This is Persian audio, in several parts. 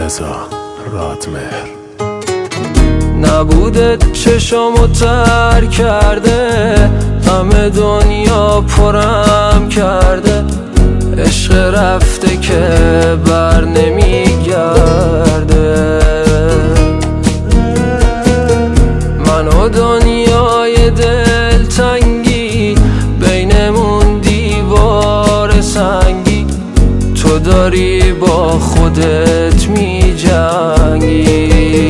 رضا رادمهر. نبودت چشامو تر کرده، همه دنیا پرم کرده، عشق رفته که بر نمیگرده. من و دنیای دلتنگی، بینمون دیوار سنگی، تو داری با خودت میجنگی.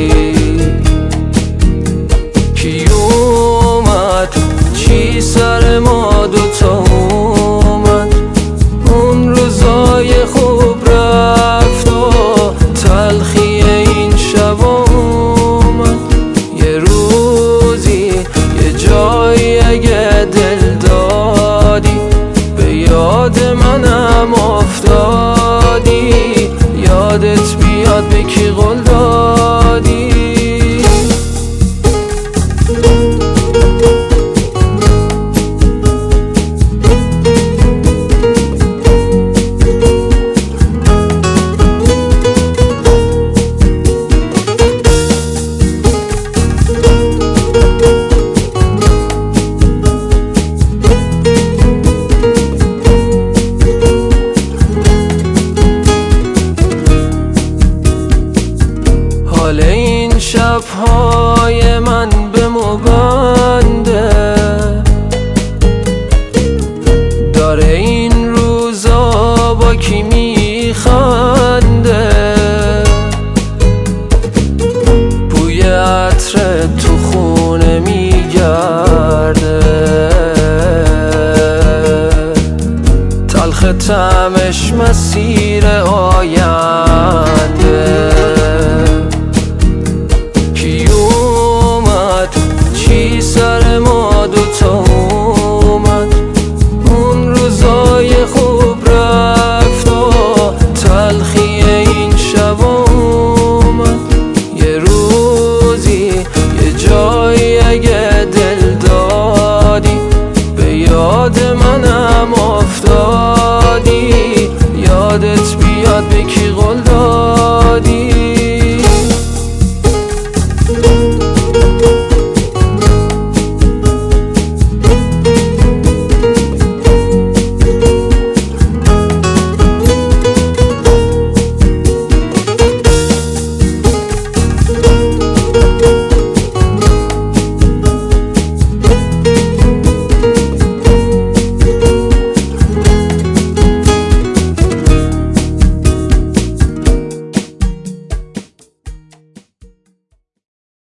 کی اومد چی سر ما دوتا اومد، اون روزای خوب رفت و تلخی این شب اومد. یه روزی یه جایی اگه دل دادی، به یاد منم افتادی، یادت بیاد به کی قول دادی. حال این شب‌های من به مبنده، داره این روزا با کی میخنده. بوی عطر تو خونه میگرده، تلخ طعمش مسیر آینده.